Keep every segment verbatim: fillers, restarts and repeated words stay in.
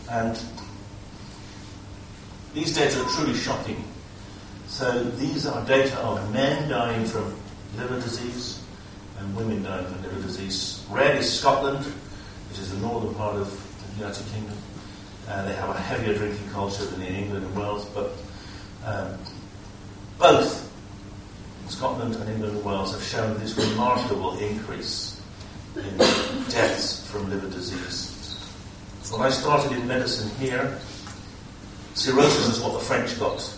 And these data are truly shocking. So these are data of men dying from liver disease and women dying from liver disease. Red is Scotland, which is the northern part of the United Kingdom. Uh, they have a heavier drinking culture than in England and Wales, but um, both Scotland and England and Wales have shown this remarkable increase in deaths from liver disease. When I started in medicine here, cirrhosis is what the French got.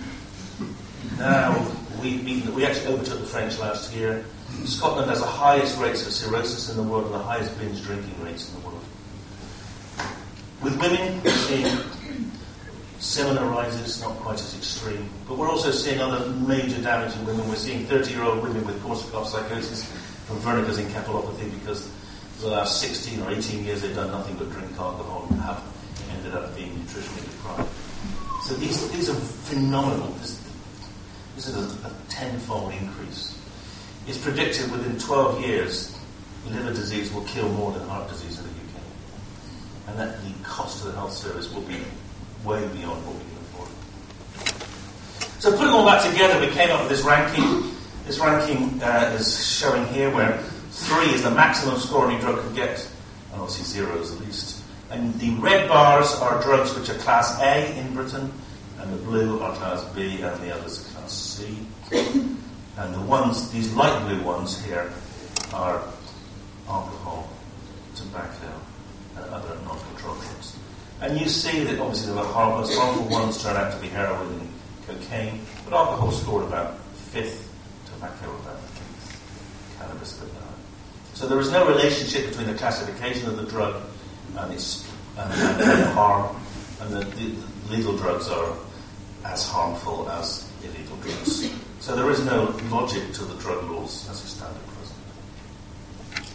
Now, we, we actually overtook the French last year. Scotland has the highest rates of cirrhosis in the world and the highest binge drinking rates in the world. With women, we're seeing similar rises, not quite as extreme. But we're also seeing other major damage in women. We're seeing thirty-year-old women with Korsakoff psychosis from Wernicke's encephalopathy because for the last sixteen or eighteen years they've done nothing but drink alcohol and have ended up being nutritionally deprived. So these, these are phenomenal. This, this is a, a tenfold increase. It's predicted within twelve years liver disease will kill more than heart disease in the U K. And that the cost of the health service will be way beyond what we can afford. So putting all that together, we came up with this ranking. This ranking uh, is showing here where three is the maximum score any drug can get, and obviously zero is the least. And the red bars are drugs which are class A in Britain, and the blue are class B, and the others are class C. And the ones, these light blue ones here, are alcohol, tobacco, and other non-controlled drugs. And you see that obviously the harmless, harmful ones turn out to be heroin and cocaine, but alcohol scored about fifth, tobacco about eighth, cannabis about ninth. So there is no relationship between the classification of the drug and its and, and, and harm, and the, the legal drugs are as harmful as illegal drugs. So there is no logic to the drug laws as they stand at present.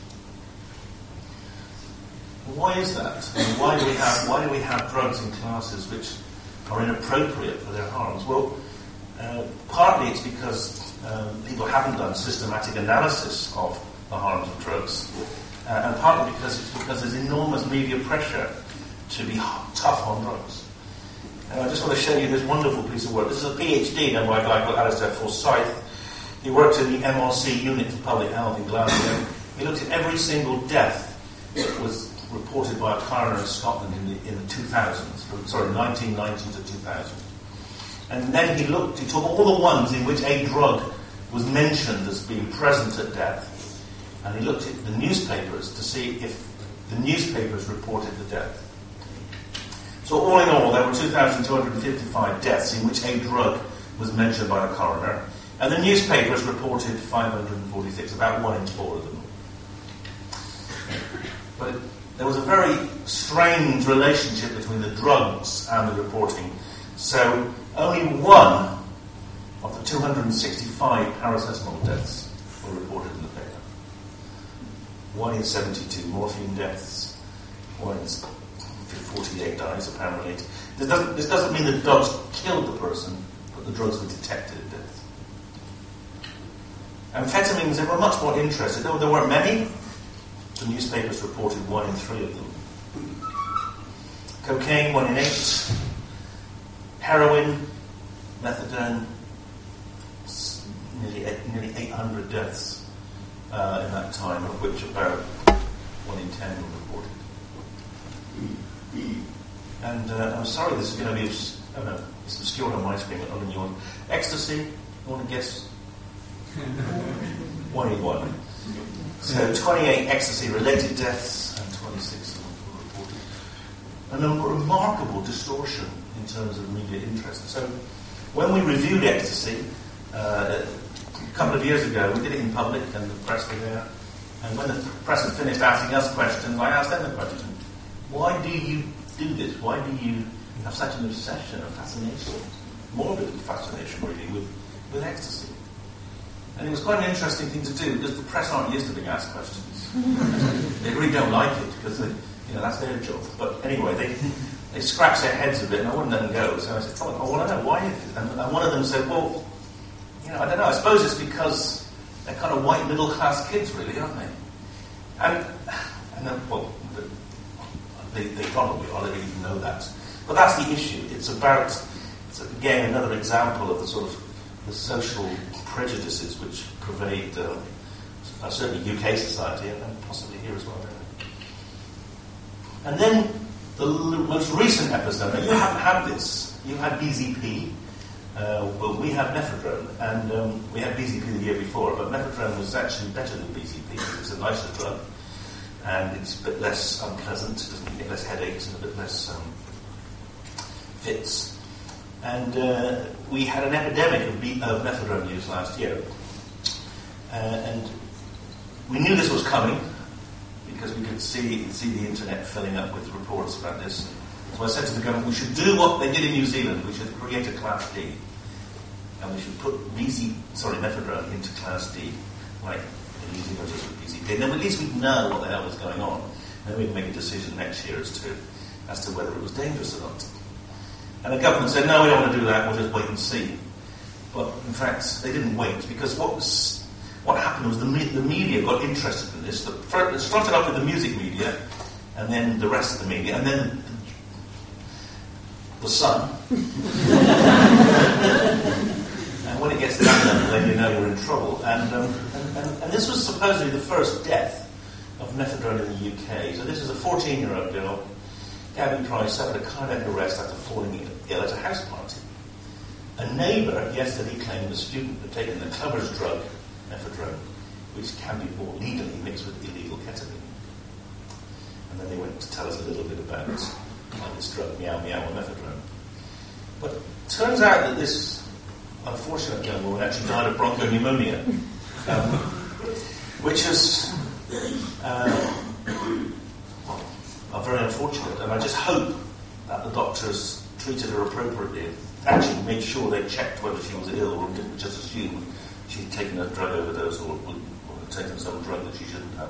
Why is that? I mean, why do we have why do we have drugs in classes which are inappropriate for their harms? Well, uh, partly it's because um, people haven't done systematic analysis of the harms of drugs, uh, and partly because it's because there's enormous media pressure to be tough on drugs. And I just want to show you this wonderful piece of work. This is a PhD done by a guy called Alistair Forsyth. He worked in the M R C unit for public health in Glasgow. He looked at every single death that was reported by a coroner in Scotland in the, in the two thousands, from, sorry, nineteen ninety to two thousand. And then he looked, he took all the ones in which a drug was mentioned as being present at death, and he looked at the newspapers to see if the newspapers reported the death. So all in all, there were two thousand two hundred fifty-five deaths in which a drug was mentioned by a coroner, and the newspapers reported five hundred forty-six, about one in four of them. But there was a very strange relationship between the drugs and the reporting. So only one of the two hundred sixty-five paracetamol deaths were reported in the paper. One in seventy-two morphine deaths. One in forty-eight dies, apparently. This doesn't, this doesn't mean the drugs killed the person, but the drugs were detected at death. Amphetamines, they were much more interested. There, there weren't many. The newspapers reported one in three of them. Cocaine, one in eight. Heroin, methadone, nearly eight, nearly eight hundred deaths uh, in that time, of which about one in ten were reported. And uh, I'm sorry, this is going to be, oh no, it's obscured on my screen, not on yours. Ecstasy, you want to guess? one in one. So twenty-eight ecstasy-related deaths and twenty-six of them were reported. And a remarkable distortion in terms of media interest. So when we reviewed ecstasy uh, a couple of years ago, we did it in public and the press were there. And when the press had finished asking us questions, I asked them the question, why do you do this? Why do you have such an obsession or fascination, morbid fascination really, with, with ecstasy? And it was quite an interesting thing to do because the press aren't used to being asked questions. They really don't like it because they, you know, that's their job. But anyway, they they scratch their heads a bit and I wouldn't let them go. So I said, oh, I want to know why is it? And, and one of them said, well, you know, I don't know, I suppose it's because they're kind of white middle class kids really, aren't they? And, and then, well, they, they probably are, they don't even know that. But that's the issue. It's about, it's again, another example of the sort of the social prejudices which pervade uh, uh, certainly U K society and, and possibly here as well. And then the l- most recent episode, now you haven't had this, you had B Z P, uh, but we had mephedrone, and um, we had B Z P the year before, but mephedrone was actually better than B Z P because it's a nicer drug, and it's a bit less unpleasant, it doesn't get less headaches and a bit less um, fits. And uh, we had an epidemic of, B- of mephedrone use last year. Uh, and we knew this was coming because we could see see the internet filling up with reports about this. So I said to the government, we should do what they did in New Zealand. We should create a Class D. And we should put B Z, sorry, mephedrone into Class D, like the New Zealanders with B Z P. And then at least we'd know what the hell was going on. And then we'd make a decision next year as to, as to whether it was dangerous or not. And the government said, no, we don't want to do that, we'll just wait and see. But in fact, they didn't wait, because what was what happened was the, me- the media got interested in this. The, first, it started off with the music media, and then the rest of the media, and then the Sun. And when it gets to that level, then you know you're in trouble. And, um, and, and, and this was supposedly the first death of mephedrone in the U K. So this is a fourteen-year-old girl, Gabby Price, suffered a cardiac arrest after falling ill at a house party. A neighbour yesterday claimed a student had taken the clubber's drug, mephedrone, which can be bought legally mixed with illegal ketamine. And then they went to tell us a little bit about uh, this drug, meow meow, or mephedrone. But it turns out that this unfortunate young woman actually died of bronchopneumonia, um, which is uh, are very unfortunate, and I just hope that the doctors treated her appropriately, actually made sure they checked whether she was ill or didn't just assume she'd taken a drug overdose or, or had taken some drug that she shouldn't have.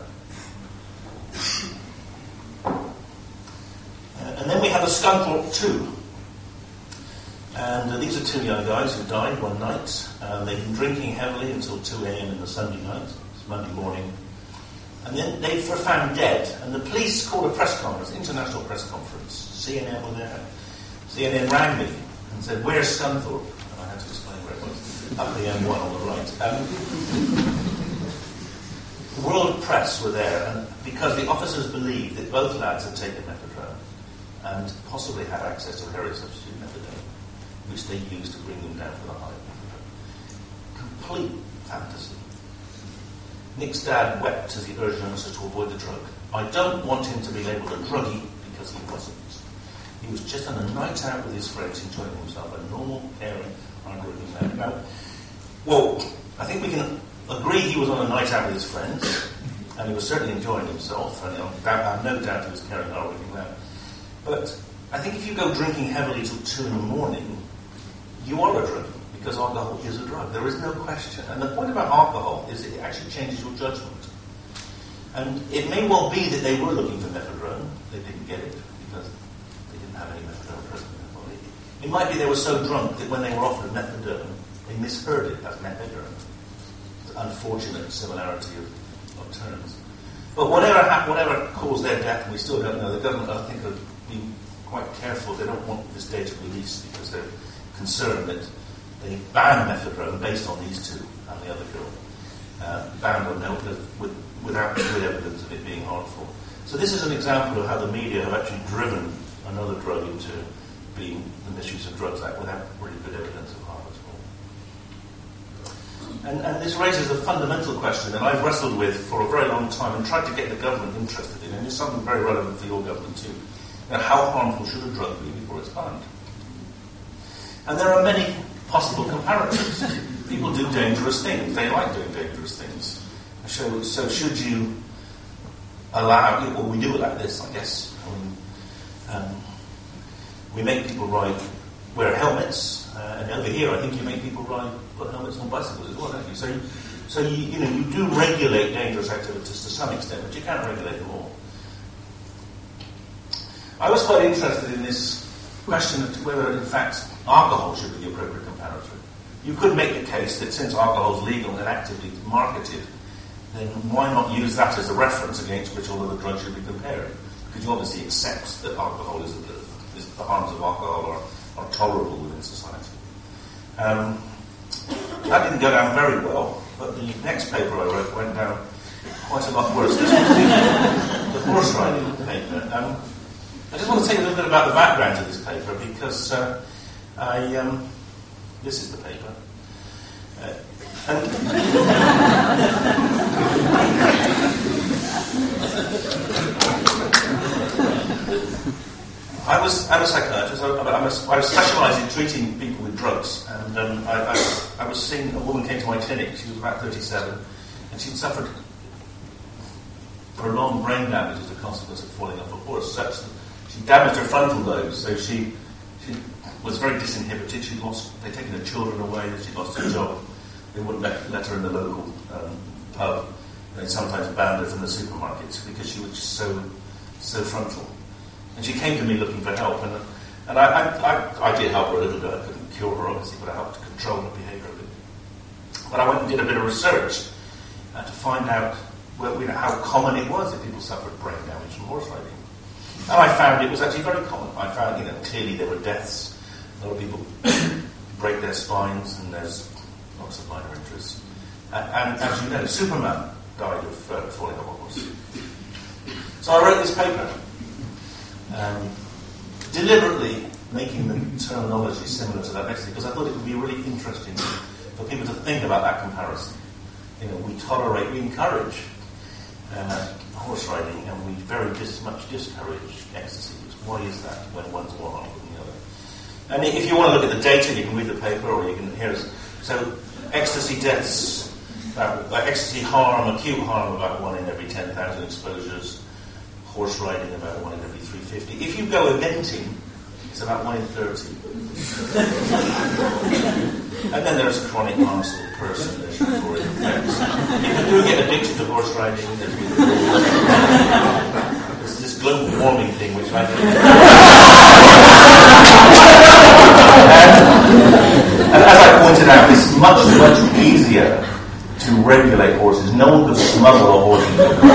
Uh, and then we have a Scunthorpe two. And uh, these are two young guys who died one night. Uh, they'd been drinking heavily until two a.m. in the Sunday night, it's Monday morning. And then they were found dead, and the police called a press conference, international press conference. C N N were there. C N N rang me and said, "Where's Scunthorpe?" And I had to explain where it was. Up the M one on the right. Um, the world press were there, and because the officers believed that both lads had taken mephedrone and possibly had access to heroin substitute methadone, which they used to bring them down for the high mephedrone. Complete fantasy. Nick's dad wept as he urged Ernest to avoid the drug. I don't want him to be labelled a druggie because he wasn't. He was just on a night out with his friends, enjoying himself, a normal, caring, hard-working man. Now, well, I think we can agree he was on a night out with his friends, and he was certainly enjoying himself, and I have no doubt he was caring, hard-working man. But I think if you go drinking heavily till two in the morning, you are a druggie. Because alcohol is a drug. There is no question. And the point about alcohol is it actually changes your judgment. And it may well be that they were looking for mephedrone. They didn't get it because they didn't have any mephedrone present in their body. It might be they were so drunk that when they were offered methadone, they misheard it as mephedrone. It's an unfortunate similarity of, of terms. But whatever ha- whatever caused their death, and we still don't know, the government, I think, have been quite careful. They don't want this data released because they're concerned that they banned mephedrone based on these two and the other girl. Uh, banned on no, with, without good evidence of it being harmful. So this is an example of how the media have actually driven another drug into being the Misuse of Drugs Act without really good evidence of harm at all. And, and this raises a fundamental question that I've wrestled with for a very long time and tried to get the government interested in, and it's something very relevant for your government too. Now, how harmful should a drug be before it's banned? And there are many possible comparators. People do dangerous things. They like doing dangerous things. So, so should you allow, well, we do allow this, I guess. I mean, um, we make people ride, wear helmets, uh, and over here I think you make people ride, put helmets on bicycles as well, don't you? So, so you, you know, you do regulate dangerous activities to some extent, but you can't regulate them all. I was quite interested in this question of whether, in fact, alcohol should be the appropriate comparator. You could make the case that since alcohol is legal and actively marketed, then why not use that as a reference against which all other drugs should be compared? because you obviously accept that alcohol is, is the harms of alcohol are, are tolerable within society. Um, that didn't go down very well, but the next paper I wrote went down quite a lot worse. This was the, the horse riding paper. Um, I just want to tell you a little bit about the background to this paper, because uh, I um, this is the paper. Uh, and I was I'm a psychiatrist. I, I'm a, I specialise in treating people with drugs, and um, I, I, I was seeing a woman came to my clinic. She was about thirty-seven, and she'd suffered prolonged brain damage as a consequence of falling off a horse. Such that she damaged her frontal lobe, so she she was very disinhibited. She lost. They'd taken her children away. She lost her job. They wouldn't let, let her in the local um, pub. They sometimes banned her from the supermarkets because she was just so so frontal. And she came to me looking for help, and and I, I, I, I did help her a little bit. I couldn't cure her, obviously, but I helped to control her behaviour a bit. But I went and did a bit of research uh, to find out well, you know, how common it was that people suffered brain damage from horse riding. And I found it was actually very common. I found, you know, clearly there were deaths. A lot of people break their spines, and there's lots of minor injuries. And, and as you know, Superman died of uh, falling off a horse. So I wrote this paper. Um, deliberately making the terminology similar to that next because I thought it would be really interesting for people to think about that comparison. You know, we tolerate, we encourage uh, horse riding, and we very dis- much discourage ecstasy. Why is that when one's more harmful than the other? And if you want to look at the data, you can read the paper, or you can hear us. So, ecstasy deaths, uh, ecstasy harm, acute harm, about one in every ten thousand exposures. Horse riding, about one in every three hundred fifty. If you go eventing, it's about one in thirty. And then there's chronic muscle person, there's rheumatoid effects. People do get addicted to horse riding. There's, there's this global warming thing, which I think. and, and as I pointed out, it's much, much easier to regulate horses. No one could smuggle a horse.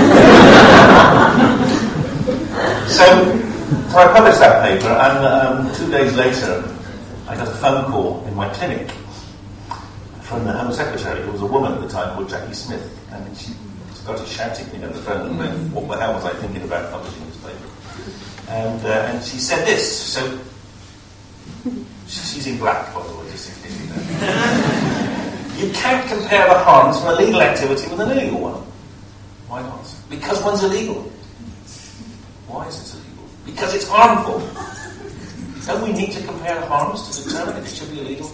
So, so I published that paper, and um, two days later, I got a phone call in my clinic from the Home Secretary, who was a woman at the time called Jackie Smith, and she started shouting at me on the phone, and what the hell was I thinking about publishing this paper? And uh, and she said this. So she's in black, by the way, just in case you know. You can't compare the harms from a legal activity with an illegal one. Why not? Because one's illegal. Why is it illegal? Because it's harmful. Don't we need to compare harms to determine if it should be illegal?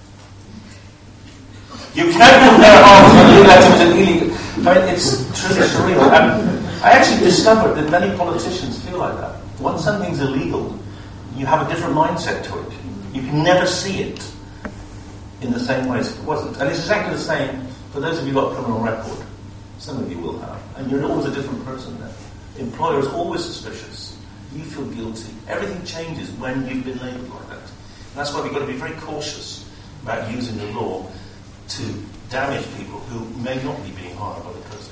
You can't compare harms from legal activity and illegal. I mean, it's truly surreal. And I actually discovered that many politicians feel like that. Once something's illegal, you have a different mindset to it. You can never see it in the same way as it wasn't. And it's exactly the same for those of you who've got a criminal record. Some of you will have. And you're always a different person then. The employer is always suspicious. You feel guilty. Everything changes when you've been labelled like that. And that's why we've got to be very cautious about using the law to damage people who may not be being harmed by the process.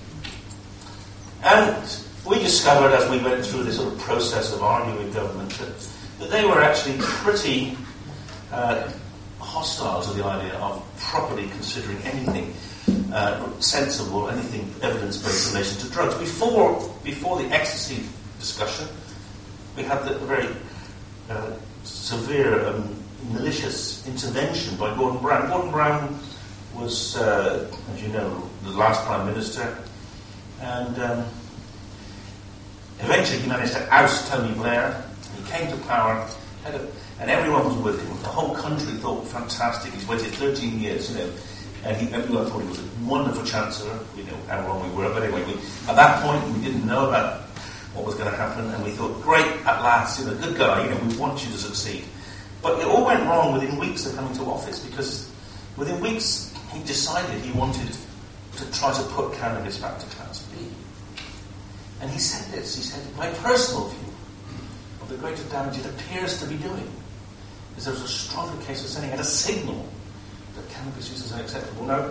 And we discovered as we went through this sort of process of arguing with government that, that they were actually pretty uh, hostile to the idea of properly considering anything uh, sensible, anything evidence-based in relation to drugs. Before, before the ecstasy discussion, we had the very uh, severe um, malicious intervention by Gordon Brown. Gordon Brown was, uh, as you know, the last Prime Minister, and um, eventually he managed to oust Tony Blair. He came to power, had a, and everyone was with him. The whole country thought, fantastic, he's waited thirteen years, you know, and he, everyone thought he was a wonderful Chancellor. We know how wrong we were, but anyway, we, at that point we didn't know about what was going to happen, and we thought, great, at last, you know, good guy, you know, we want you to succeed. But it all went wrong within weeks of coming to office, because within weeks he decided he wanted to try to put cannabis back to Class B. And he said this, he said, my personal view of the greatest damage it appears to be doing is there's a stronger case of sending out a signal that cannabis use is unacceptable. Now,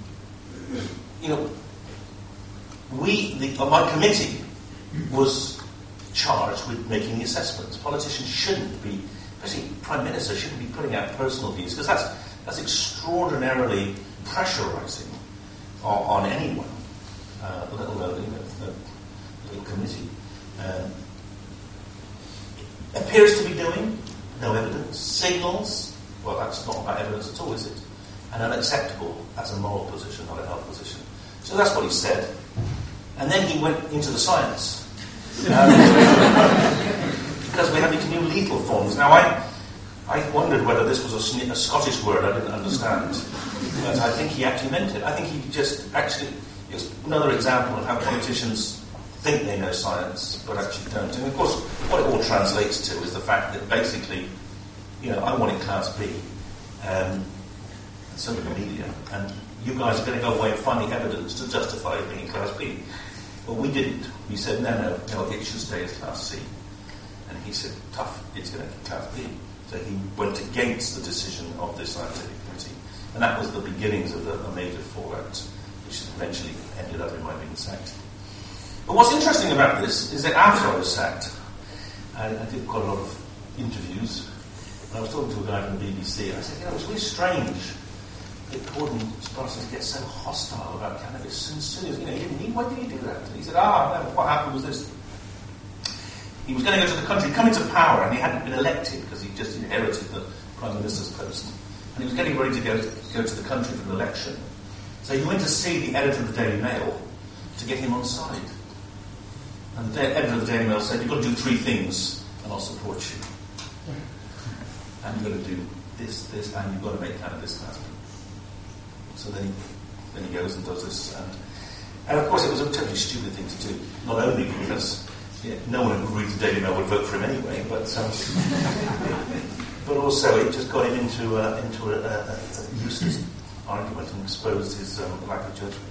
you know, we, the, uh, my committee was charged with making the assessments. Politicians shouldn't be, especially Prime Minister, shouldn't be putting out personal views, because that's, that's extraordinarily pressurising on, on anyone, uh, let alone, you know, a little committee. Um, appears to be doing, no evidence. Signals, well, that's not about evidence at all, is it? And unacceptable, that's a moral position, not a health position. So that's what he said. And then he went into the science. Um, because we have these new lethal forms. Now, I I wondered whether this was a, a Scottish word I didn't understand. But I think he actually meant it. I think he just actually, it's another example of how politicians think they know science, but actually don't. And of course, what it all translates to is the fact that basically, you know, I wanted Class B, um, and so did the media, and you guys are going to go away and finding evidence to justify it being Class B. Well, we didn't. We said, no, no, no, it should stay as Class C. And he said, tough, it's going to be Class B. So he went against the decision of the scientific committee. And that was the beginnings of the, a major fallout, which eventually ended up in my being sacked. But what's interesting about this is that after I was sacked, I, I did quite a lot of interviews, and I was talking to a guy from the B B C, and I said, you know, it's really strange that Gordon Parsons gets so hostile about cannabis. And as soon as, you know, he didn't need, why did he do that? And he said, ah, no, what happened was this. He was going to go to the country, come into power, and he hadn't been elected because he just inherited the Prime Minister's post. And he was getting ready to go, to go to the country for an election. So he went to see the editor of the Daily Mail to get him on side. And the editor of the Daily Mail said, you've got to do three things, and I'll support you. And you've got to do this, this, and you've got to make cannabis Class B. So then he, then he goes and does this. And, and of course, it was a totally stupid thing to do. Not only because yeah, no one who reads the Daily Mail would vote for him anyway, but um, but also it just got him into, uh, into a, a, a useless argument and exposed his um, lack of judgment.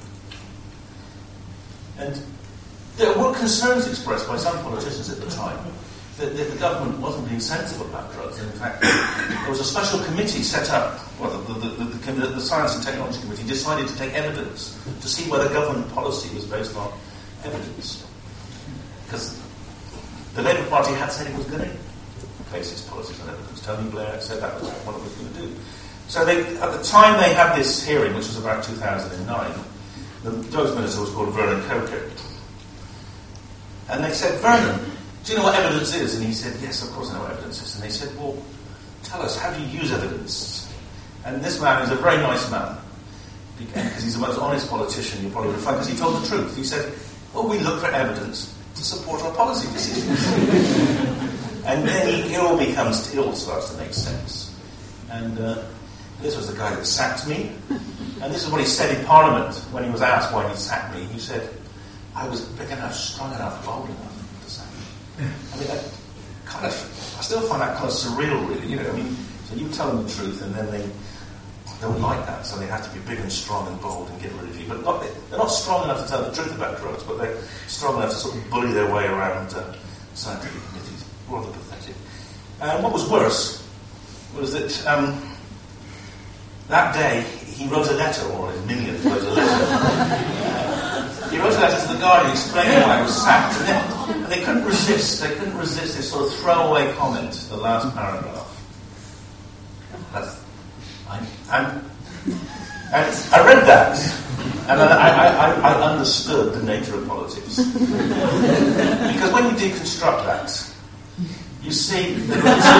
And there were concerns expressed by some politicians at the time that, that the government wasn't being sensible about drugs. And in fact, there was a special committee set up, well, the, the, the, the, the Science and Technology Committee decided to take evidence to see whether government policy was based on evidence. Because the Labour Party had said it was going to base its policies on evidence. Tony Blair said that was what it was going to do. So they, at the time they had this hearing, which was about two thousand nine, the drugs minister was called Vernon Coker. And they said, Vernon, do you know what evidence is? And he said, yes, of course I know what evidence is. And they said, well, tell us, how do you use evidence? And this man is a very nice man, because he's the most honest politician you'll probably find, because he told the truth. He said, well, we look for evidence to support our policy decisions. And then he, it all becomes, it all starts to make sense. And uh, this was the guy that sacked me. And this is what he said in Parliament when he was asked why he sacked me. He said, I was big enough, strong enough, bold enough to sack me. I mean, that kind of, I still find that kind of surreal, really. You know, I mean, so you tell them the truth, and then they don't like that, so they have to be big and strong and bold and get rid of you. But not, they're not strong enough to tell the truth about drugs, but they're strong enough to sort of bully their way around uh, scientific committees. Rather pathetic. And what was worse was that um, that day he wrote a letter, or his minions wrote a letter. He wrote a letter to the Guardian explaining why I was sacked. And they, and they couldn't resist. They couldn't resist this sort of throwaway comment, the last paragraph. That's, I, and, and I read that, and I, I, I, I understood the nature of politics. Because when you deconstruct that, you see the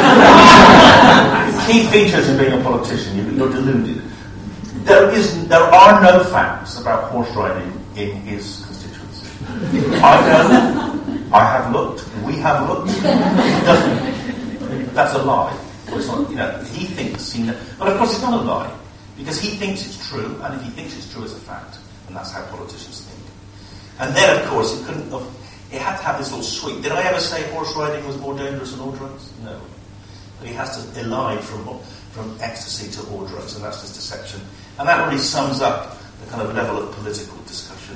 key features in being a politician. You're deluded. There is, there are no facts about horse riding in his constituency. I know. I have looked. We have looked. It doesn't. That's a lie. Well, it's not, you know, he thinks he knows. But of course, it's not a lie because he thinks it's true, and if he thinks it's true, it's a fact, and that's how politicians think. And then, of course, it couldn't have. It had to have this little sweep. Did I ever say horse riding was more dangerous than all drugs? No. But he has to elide from from ecstasy to all drugs, and that's just deception. And that really sums up the kind of level of political discussion.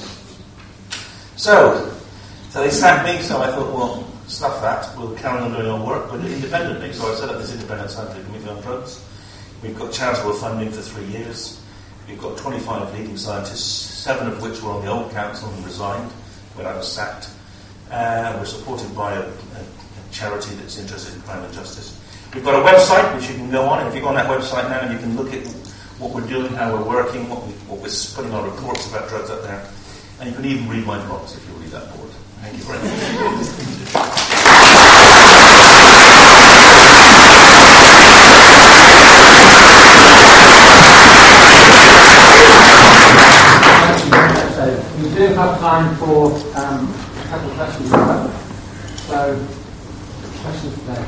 So, so they sacked me, so I thought, well, stuff that, we'll carry on doing our work, but independently. So I set up this independent scientific committee on drugs. We've got charitable funding for three years. We've got twenty-five leading scientists, seven of which were on the old council and resigned when I was sacked. Uh, we're supported by a, a, a charity that's interested in crime and justice. We've got a website which you can go on, and if you go on that website now, you can look at what we're doing, how we're working, what, we, what we're putting our reports about drugs up there, and you can even read my blogs if you're really that bored. Thank you very much. We do have time for um, a couple of questions. So, questions today.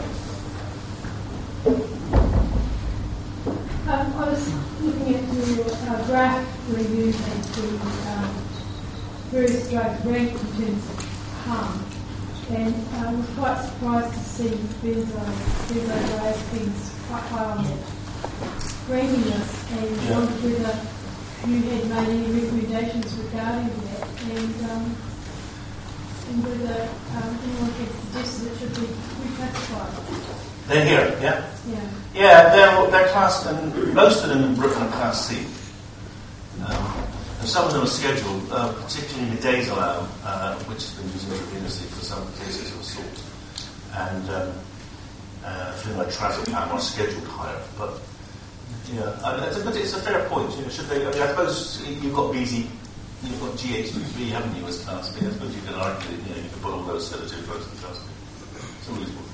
Um, I was looking at your uh, graph where you had the um, various drugs ranked in terms of harm, and I was quite surprised to see benzo, benzodiazepines quite high on that ranking list, and Yeah. wondered whether you had made any recommendations regarding that, and um, and whether um, anyone had suggested it should be reclassified. They're here, yeah? Yeah. Yeah, they're, they're classed, and most of them in Britain are class C. Um, and some of them are scheduled, uh, particularly midazolam, uh, which has been used intravenously for some cases of assault, and um, uh, things like trazepam are scheduled higher. But yeah, I mean, it's, a, but it's a fair point. You know, should they? I, mean, I suppose you've got B Z, you've got G H B, haven't you, as class B? I suppose you can argue that you know you can put all those sedative drugs in class B. It's always good.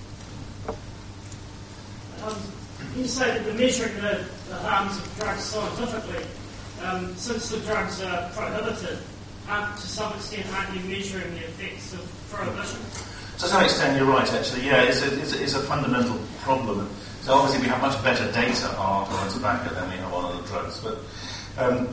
Um, you say that we're measuring the, the harms of drugs scientifically. Um, since the drugs are prohibited, aren't, to some extent, aren't you measuring the effects of prohibition? To some extent, you're right, actually. Yeah, it's a, it's a, it's a fundamental problem. So obviously we have much better data on alcohol and tobacco than we have on other drugs. But um,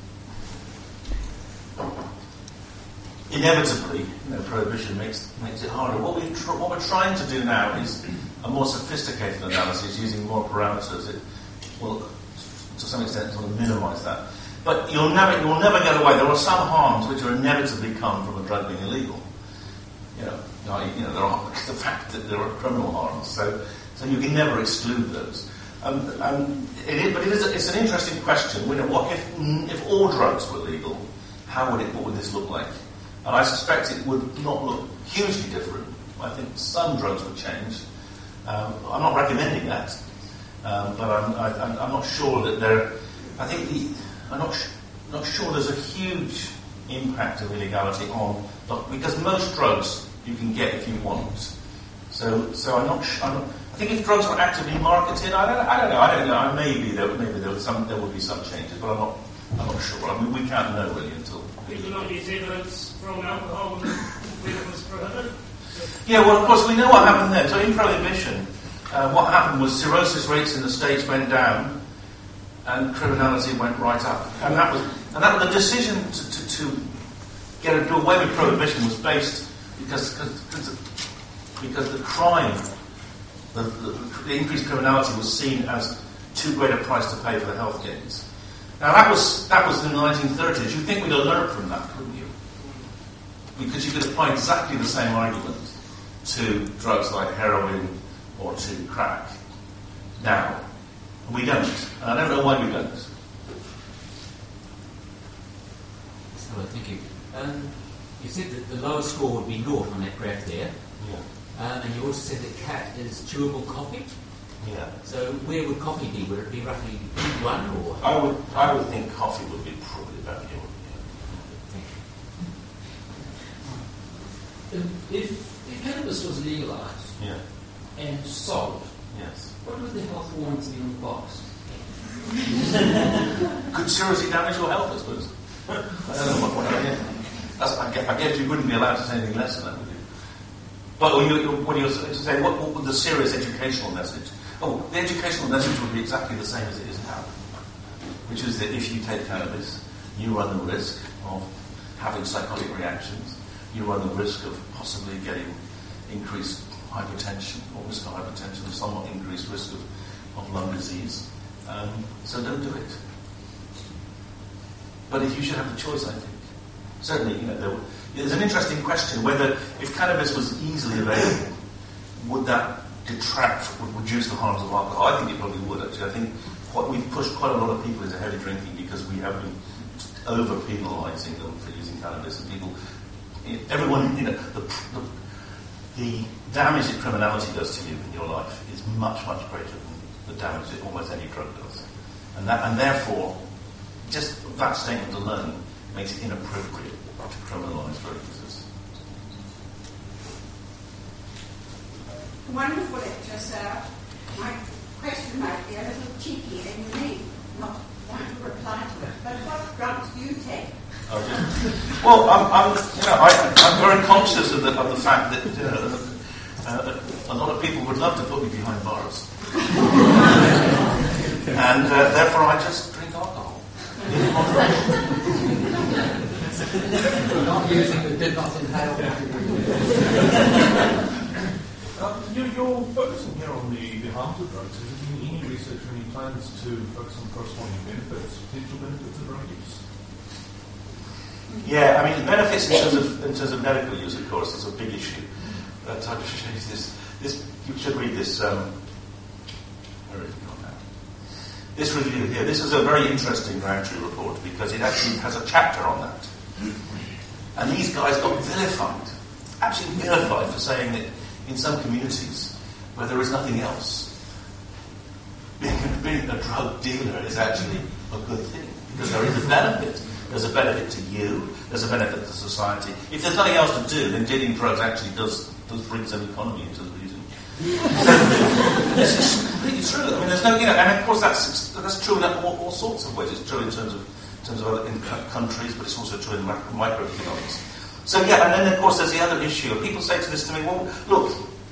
inevitably, you know, prohibition makes makes it harder. What, we tr- what we're trying to do now is a more sophisticated analysis using more parameters. It will, to some extent, sort of minimise that. But you'll never you'll never get away. There are some harms which will inevitably come from a drug being illegal. You know, you know, there are the fact that there are criminal harms. So, so you can never exclude those. Um, um, it is, but it is a, it's an interesting question. You know, what if if all drugs were legal? How would it? What would this look like? And I suspect it would not look hugely different. I think some drugs would change. Um, I'm not recommending that, um, but I'm, I, I'm, I'm not sure that there. I think the, I'm not sh- not sure there's a huge impact of illegality on because most drugs you can get if you want. So, so I'm not. Sh- I'm not I think if drugs were actively marketed, I don't. I don't know. I don't know. Maybe there, maybe there, some, there would be some changes, but I'm not. I'm not sure. I mean, we can't know really until. We do not use evidence from alcohol when it was prohibited. Yeah, well, of course, we know what happened then. So in Prohibition, uh, what happened was cirrhosis rates in the States went down, and criminality went right up. And that was, and that the decision to, to, to get a, do away with Prohibition was based because because, because the crime, the, the, the increased criminality was seen as too great a price to pay for the health gains. Now that was that was in the nineteen thirties. You'd think we'd have learned from that, wouldn't you? Because you could apply exactly the same argument to drugs like heroin or to crack now. And we don't. And I don't know why we don't. So, thank you. Um, you said that the lowest score would be naught on that graph there. Yeah. Um, and you also said that cat is chewable coffee. Yeah. So where would coffee be? Would it be roughly one or? I would I would think coffee would be probably about here. Yeah. If, if cannabis was legalised Yeah. and sold, Yes. what would the health warnings be on the box? Could seriously damage your health, I suppose. I don't know what, what I mean. That's, I, guess, I guess you wouldn't be allowed to say anything less than that, would you? But when you, when you're saying, what, what would the serious educational message? Oh, the educational message would be exactly the same as it is now, which is that if you take cannabis, you run the risk of having psychotic reactions. You run the risk of possibly getting increased hypertension, or risk of hypertension, and somewhat increased risk of, of lung disease. Um, so don't do it. But if you should have the choice, I think. Certainly, you know, there, there's an interesting question whether if cannabis was easily available, would that detract, would reduce the harms of alcohol? I think it probably would, actually. I think what, we've pushed quite a lot of people into heavy drinking because we have been over-penalising them for using cannabis, and people everyone, you know, the, the, the damage that criminality does to you in your life is much, much greater than the damage that almost any drug does. And that, and therefore, just that statement alone makes it inappropriate to criminalise drug users. Wonderful lecture, sir. My question might be a little cheeky, and you may not want to reply to it, but what drugs do you take? Okay. Well, I'm, I'm, you know, I, I'm very conscious of the, of the fact that you know, uh, a lot of people would love to put me behind bars, and uh, therefore I just drink alcohol. Not using the did not inhale. Um, you're, you're focusing here on the, the harms of drugs. Has there been any research or any plans to focus on corresponding benefits, potential benefits of drug use? Yeah, I mean, benefits in terms of in terms of medical use, of course, is a big issue. But I'll just show you this. This you should read this. Um, where is it gone now? This review here. This is a very interesting Roundtree report because it actually has a chapter on that. And these guys got vilified, absolutely vilified for saying that in some communities where there is nothing else, being, being a drug dealer is actually a good thing because there is a benefit. There's a benefit to you. There's a benefit to society. If there's nothing else to do, then dealing drugs actually does does bring some economy into the region. So, this is completely true. I mean, there's no, you know, and of course that's that's true in all, all sorts of ways. It's true in terms of in terms of other in countries, but it's also true in macro, microeconomics. So yeah, and then of course there's the other issue. People say to this to me, well, look,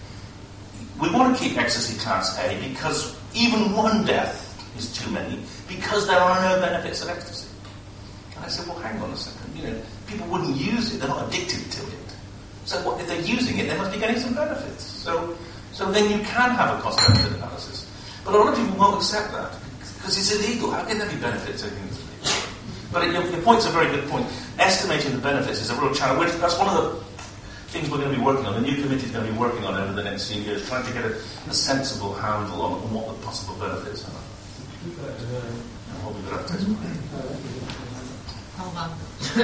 we want to keep ecstasy class A because even one death is too many because there are no benefits of ecstasy. And I said, well, hang on a second. You know, people wouldn't use it; they're not addicted to it. So what, if they're using it, they must be getting some benefits. So, so then you can have a cost-benefit analysis. But a lot of people won't accept that because it's illegal. How can there be benefits? But your, your point's a very good point. Estimating the benefits is a real challenge. That's one of the things we're going to be working on. The new committee is going to be working on over the next few years, trying to get a, a sensible handle on, on what the possible benefits are. And what we've got to test. Oh, um,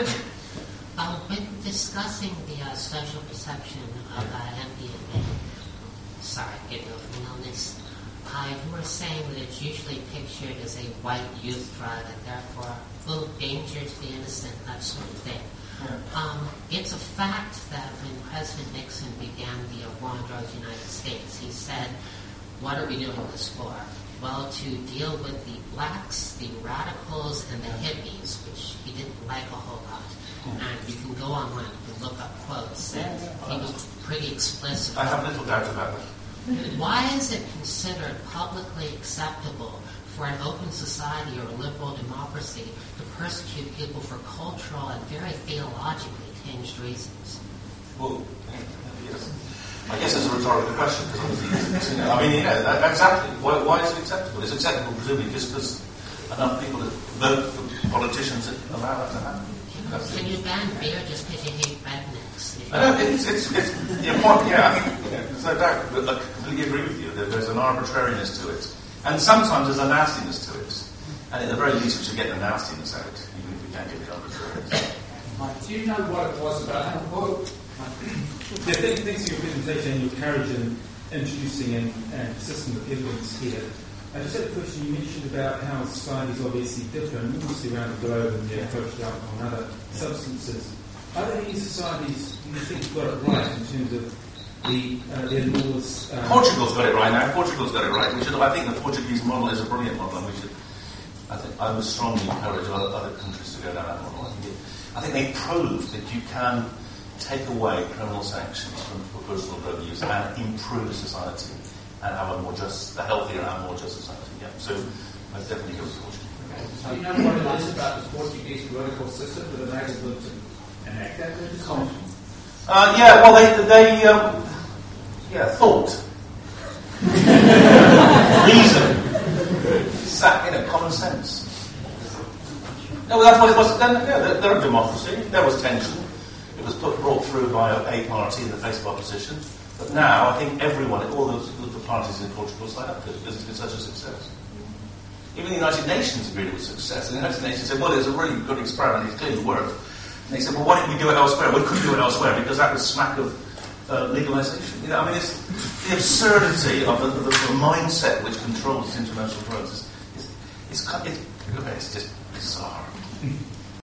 uh, when discussing the uh, social perception of uh, M D M A, sorry, getting over illness, uh, you were saying that it's usually pictured as a white youth drug and therefore full of danger to the innocent, that sort of thing. Yeah. Um, it's a fact that when President Nixon began the uh, war on drugs in the United States, he said, what are we doing this for? Well, to deal with the blacks, the radicals, and the hippies, which he didn't like a whole lot. And you can go online and look up quotes, and he was pretty explicit. I have little doubt about that. Why is it considered publicly acceptable for an open society or a liberal democracy to persecute people for cultural and very theologically tinged reasons? Well, yes. I guess it's a rhetorical question. Because you know, I mean, you know, that, exactly. Why, why is it acceptable? It's acceptable, presumably, just because enough people that vote for politicians that allow that to happen. That's Can it. you ban beer just because you hate rednecks? I know, it's, it's, it's, your point, yeah, I think, you know, there's no doubt, but I completely agree with you. There, there's an arbitrariness to it. And sometimes there's a nastiness to it. And at the very least, we should get the nastiness out, even if we can't get the arbitrariness. Mike, do you know what it was about? The thing, thanks for your presentation and your courage in introducing and, and persisting with evidence here. I just had a question. You mentioned about how societies obviously differ enormously around the globe in their approach to alcohol and other substances. Are there any societies you think got it right in terms of the uh, their laws? Um, Portugal's got it right now. Portugal's got it right. We should. I think the Portuguese model is a brilliant model, and we should. I think I would strongly encourage other, other countries to go down that model. I think, it, I think they proved that you can take away criminal sanctions from for personal drug use and improve society and have a more just, a healthier and more just society. Yeah. So I definitely go to Portugal. Do you know what it is about the Portuguese political system that enables them to enact that legislation? Uh, yeah, well, they, they um, yeah, thought. Reason. Sat, you know, common sense. No, well, that's what it was then. Yeah, they're, they're a democracy. There was tension. It was put, brought through by a party in the face of opposition. But now, I think everyone, all those, the parties in Portugal signed up to it because it's been such a success. Even the United Nations agreed it was a success. And the United Nations said, well, it's a really good experiment. It's clearly worked. And they said, well, why didn't we do it elsewhere? We couldn't do it elsewhere because that was smack of uh, legalization. You know, I mean, it's the absurdity of the, the, the mindset which controls international drugs. It's, it's, it's, it's, it's just bizarre.